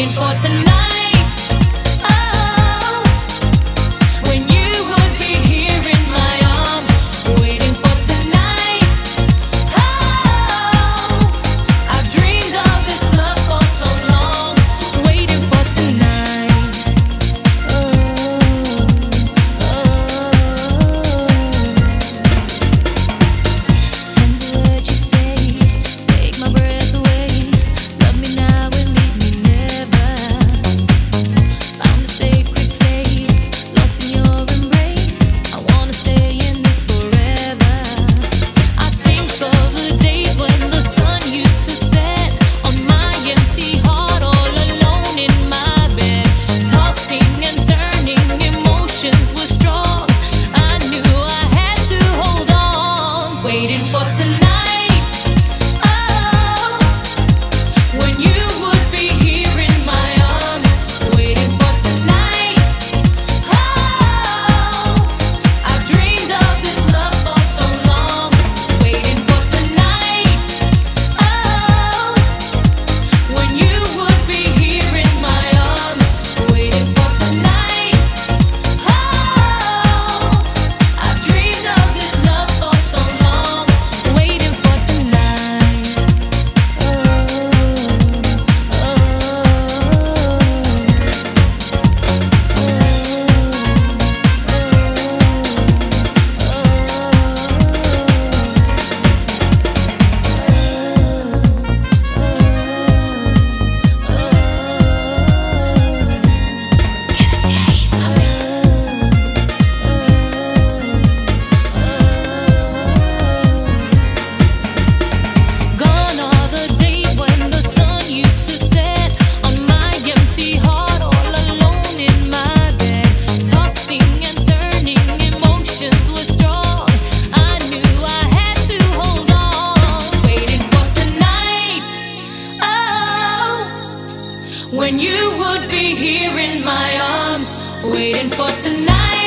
waiting for tonight. Oh, when you would be here in my arms, waiting for tonight. Oh, I've dreamed of this love for so long, waiting for tonight. Tender words you say, take my breath away. Love me now and leave me never. Found a sacred place, lost in your embrace. I wanna stay in this forever. I think of the days when the sun used to set on my empty heart, all alone in my bed, tossing and turning, emotions were strong. I knew I had to hold on, waiting for tonight. Oh, when you would be here in my arms, waiting for tonight. Oh, I've dreamed of this love for so long, waiting for tonight. Oh, when you would be here in my arms, waiting for tonight. Oh, I've dreamed of this love for so long, waiting for tonight. Gone are the days when the sun used to set on my empty heart, all alone in my bed, tossing and turning, emotions were strong. I knew I had to hold on, waiting for tonight. Oh, when you would be here in my arms, waiting for tonight.